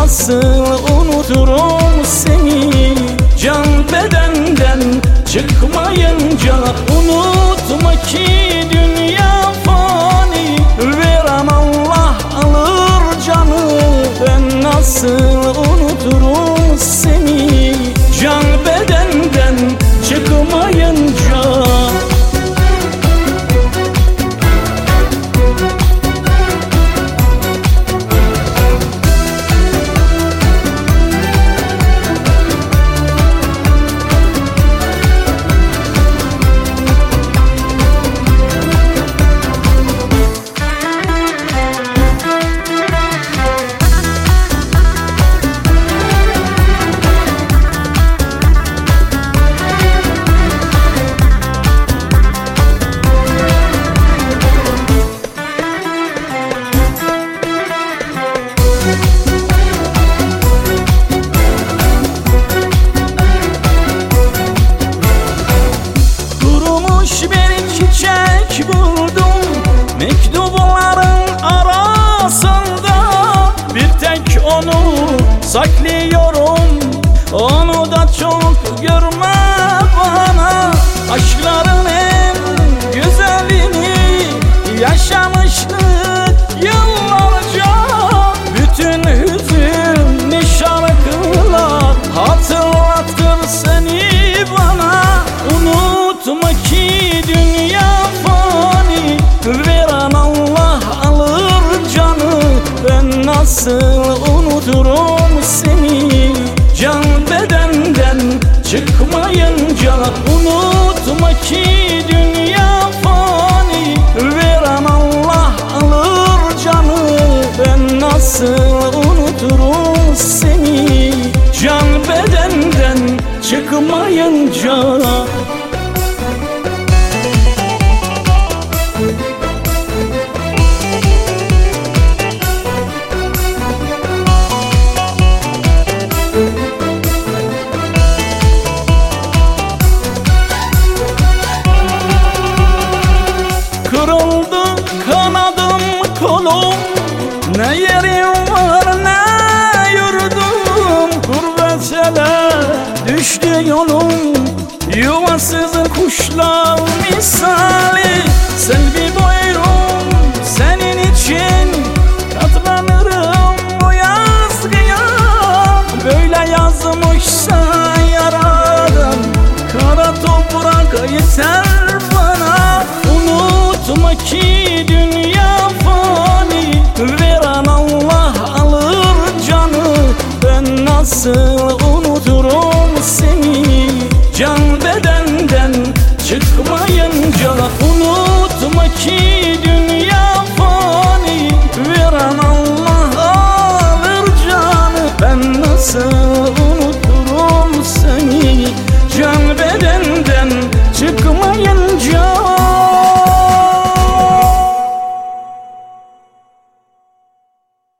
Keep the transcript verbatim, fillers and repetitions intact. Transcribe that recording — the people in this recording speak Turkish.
nasıl unuturum seni? Can bedenden çıkmayınca unutma ki dünya fani. Veren Allah alır canı, ben nasıl unuturum seni? Can bedenden çıkmayınca. Bir çiçek buldum mektupların arasında, bir tek onu saklıyorum, onu da çok görme bana. Aşkların en güzelini yaşamıştık yıllarca, bütün hüzünlü şarkılar hatırlatır seni bana. Unutma ki dünya fani, veren Allah alır canı, ben nasıl unuturum seni? Can bedenden çıkmayınca unutma ki dünya fani. Veren Allah alır canı, ben nasıl unuturum seni? Can bedenden çıkmayınca. Kırıldı kanadım kolum, ne yerim var ne yurdum. Gurbetele düştü yolum, yuvasız kuşlar misali. Selvi boyrum senin için, katlanırım bu yazgıya. Böyle yazmışsa yaradan, kara toprak yeter bana. Unutma ki dünya fani, veren Allah alır canı, ben nasıl unuturum seni? Can bedenden çıkmayınca unutma ki dünya fani. Veren Allah alır canı, ben nasıl